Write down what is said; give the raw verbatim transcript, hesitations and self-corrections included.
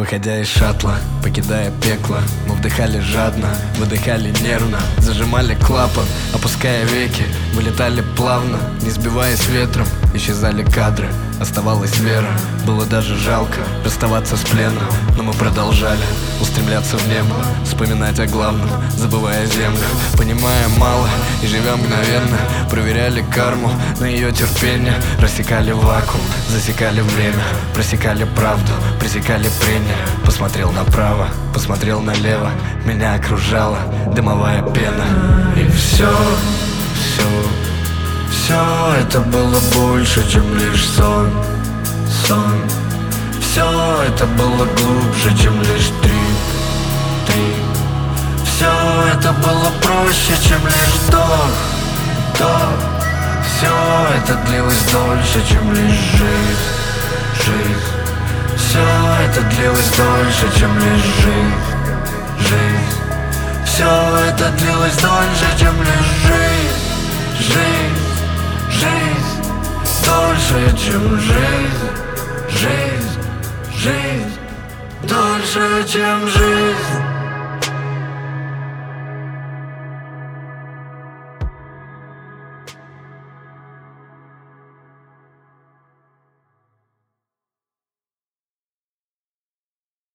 Выходя из шаттла, покидая пекло, мы вдыхали жадно, выдыхали нервно, зажимали клапан, опуская веки, вылетали плавно, не сбиваясь ветром. Исчезали кадры, оставалась вера. Было даже жалко расставаться с пленом, но мы продолжали устремляться в небо, вспоминать о главном, забывая землю, понимая мало и живя мгновенно. Проверяли карму на ее терпение, рассекали вакуум, засекали время, просекали правду, пресекали прения. Посмотрел направо, посмотрел налево, меня окружала дымовая пена. И все, все, все это было больше, чем лишь сон, сон. Все это было глубже, чем лишь три, три. Все это было проще, чем лишь вдох, вдох. Все это длилось дольше, чем лишь жизнь, жизнь. Все это длилось дольше, чем лишь жизнь, жизнь. Все это длилось дольше, чем лишь жизнь, жизнь, жизнь. Дольше, чем жизнь, жизнь, жизнь. Дольше, чем жизнь.